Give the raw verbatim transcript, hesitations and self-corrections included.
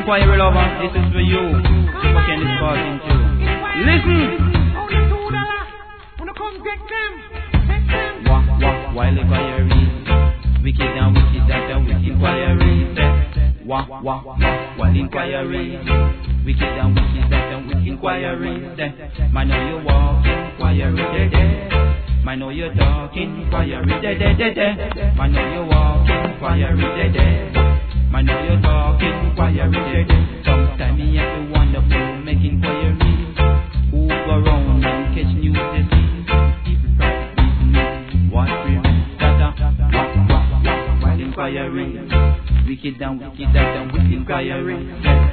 inquiry lover, this is for you. Super Ken is passing through. Listen. Wah wah, while inquiry. Wicked and wicked, that's a wicked inquiry. Wah wah wah, while inquiry. Wicked and wicked, that's a wicked inquiry. Man, know you walk, inquiry, de de. Man, know you talking, inquiry, de de de de. Man, know you walk, inquiry, de de. Man, know you talking, inquiry, de de. Sometimes me have to wonder who make inquiry. Who go around and catch news to see. People practice me, what we da da wah wah wah, while inquiry. Wicked and wicked, that's a wicked inquiry.